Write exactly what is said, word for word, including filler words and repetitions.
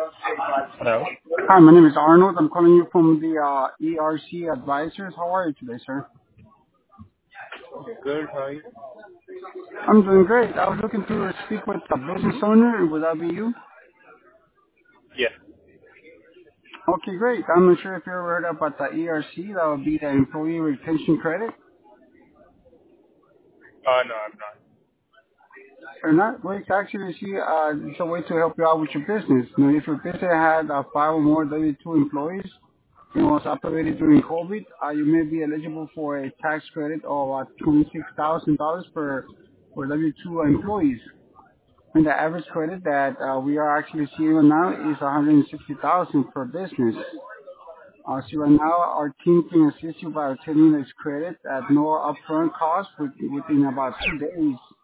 Hello. Hi, my name is Arnold. I'm calling you from the uh, E R C Advisors. How are you today, sir? Good. How are you? I'm doing great. I was looking to speak with a business owner. Would that be you? Yeah. Okay, great. I'm not sure if you ever heard about the E R C. That would be the Employee Retention Credit. Uh, no, I'm not. Or not? Well, it's actually see, uh, it's a way to help you out with your business. You know, if your business had uh, five or more W two employees, and was operated during COVID, uh, you may be eligible for a tax credit of uh, twenty-six thousand dollars per for W two employees. And the average credit that uh, we are actually seeing right now is one hundred sixty thousand dollars per business. Uh, so right now, our team can assist you by obtaining this credit at no upfront cost with, within about two days.